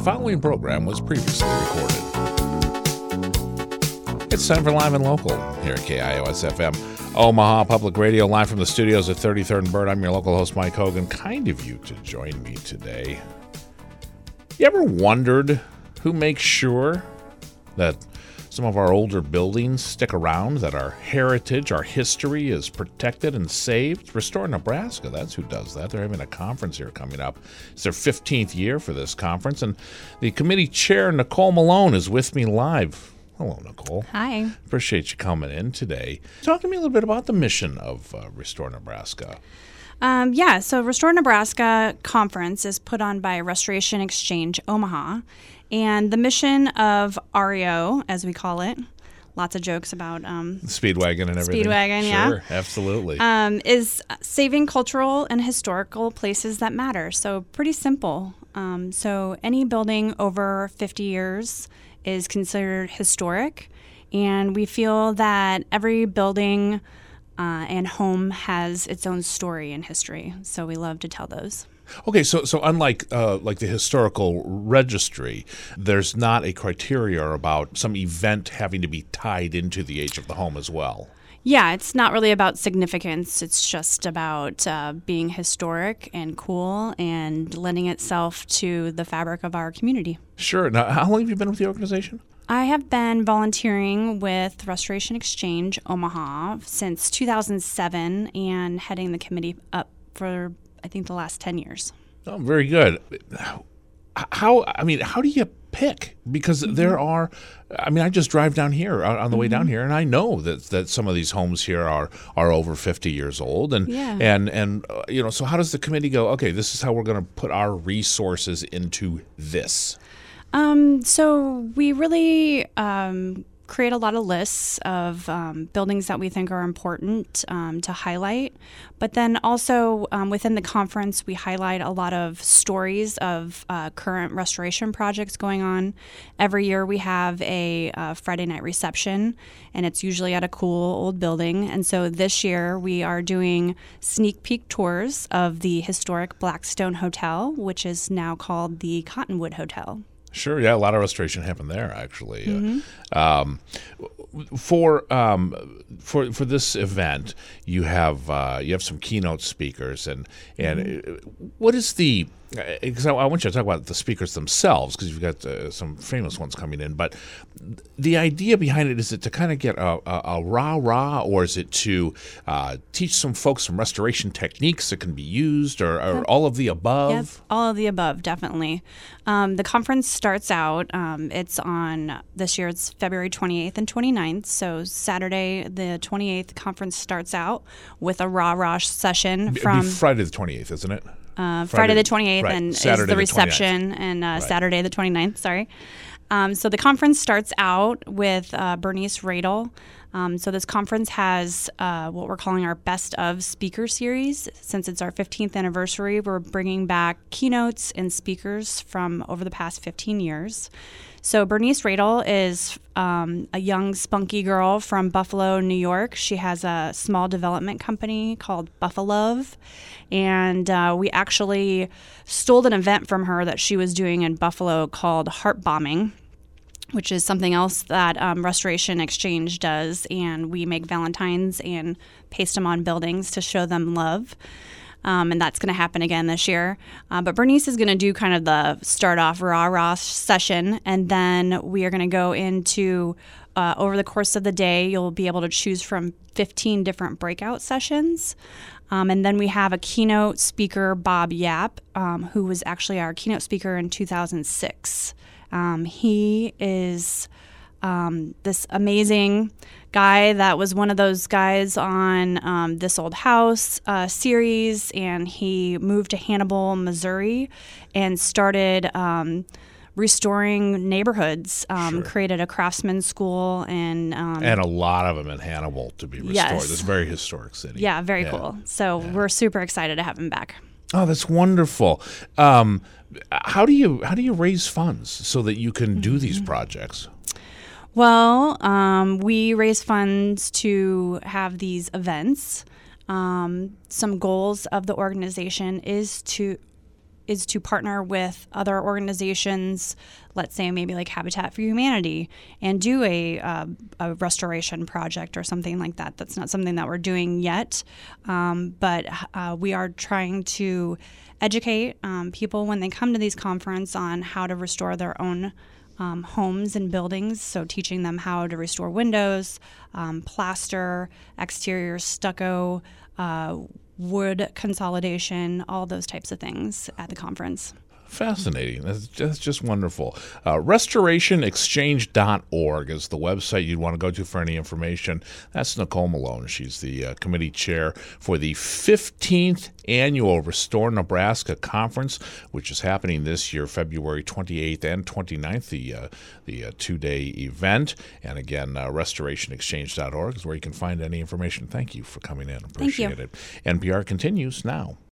The following program was previously recorded. It's time for Live and Local here at KIOS FM, Omaha Public Radio, live from the studios at 33rd and Bird. I'm your local host, Mike Hogan. Kind of you to join me today. You ever wondered who makes sure that some of our older buildings stick around, that our heritage, our history is protected and saved? Restore Nebraska, that's who does that. They're having a conference here coming up. It's their 15th year for this conference, and the committee chair, Nicole Malone, is with me live. Hello, Nicole. Hi. Appreciate you coming in today. Talk to me a little bit about the mission of Restore Nebraska. So Restore Nebraska Conference is put on by Restoration Exchange Omaha. And the mission of REO, as we call it, lots of jokes about Speedwagon and everything. Speedwagon, yeah. Sure, absolutely. Is saving cultural and historical places that matter. So pretty simple. So any building over 50 years is considered historic. And we feel that every building and home has its own story and history. So we love to tell those. Okay, so unlike like the historical registry, there's not a criteria about some event having to be tied into the age of the home as well. Yeah, it's not really about significance. It's just about being historic and cool and lending itself to the fabric of our community. Sure. Now, how long have you been with the organization? I have been volunteering with Restoration Exchange Omaha since 2007 and heading the committee up for, I think, the last 10 years. Oh, very good. How do you pick? Because there are, I just drive down here on the way down here, and I know that some of these homes here are over 50 years old, and so how does the committee go, okay, this is how we're going to put our resources into this? So we really create a lot of lists of buildings that we think are important to highlight. But then also within the conference, we highlight a lot of stories of current restoration projects going on. Every year we have a Friday night reception, and it's usually at a cool old building. And so this year we are doing sneak peek tours of the historic Blackstone Hotel, which is now called the Cottonwood Hotel. Sure, yeah, a lot of restoration happened there, actually. For this event, you have some keynote speakers, and what is the? Because I want you to talk about the speakers themselves, because you've got some famous ones coming in. But the idea behind it, is it to kind of get a rah-rah, or is it to teach some folks some restoration techniques that can be used, or all of the above? Yep, all of the above, definitely. The conference starts out, it's on, this year it's February 28th and 29th. So Saturday the 28th, the conference starts out with a rah-rah session It'd from... be Friday the 28th, isn't it? Friday the 28th, right. and Saturday is the the reception, 29th. and Right. Saturday the 29th, sorry. So the conference starts out with Bernice Radel. So this conference has what we're calling our Best of Speaker Series. Since it's our 15th anniversary, we're bringing back keynotes and speakers from over the past 15 years. So Bernice Radel is a young, spunky girl from Buffalo, New York. She has a small development company called Buffalove, and we actually stole an event from her that she was doing in Buffalo called Heart Bombing, which is something else that Restoration Exchange does, and we make Valentines and paste them on buildings to show them love. And that's going to happen again this year. But Bernice is going to do kind of the start-off rah-rah session, and then we are going to go into, over the course of the day, you'll be able to choose from 15 different breakout sessions. And then we have a keynote speaker, Bob Yap, who was actually our keynote speaker in 2006. He is this amazing guy that was one of those guys on This Old House series, and he moved to Hannibal, Missouri, and started restoring neighborhoods, Sure. created a craftsman school, and a lot of them in Hannibal to be restored. Yes. It's a very historic city. Yeah, very cool. So we're super excited to have him back. Oh, that's wonderful. How do you raise funds so that you can do these projects? Well, we raise funds to have these events. Some goals of the organization is to is to partner with other organizations, let's say maybe like Habitat for Humanity, and do a restoration project or something like that. That's not something that we're doing yet, but we are trying to educate people when they come to these conferences on how to restore their own homes and buildings. So teaching them how to restore windows, plaster, exterior stucco, wood consolidation, all those types of things at the conference. Fascinating. That's just wonderful. RestorationExchange.org is the website you'd want to go to for any information. That's Nicole Malone. She's the committee chair for the 15th Annual Restore Nebraska Conference, which is happening this year, February 28th and 29th, the two-day event. And again, RestorationExchange.org is where you can find any information. Thank you for coming in. Appreciate it. NPR continues now.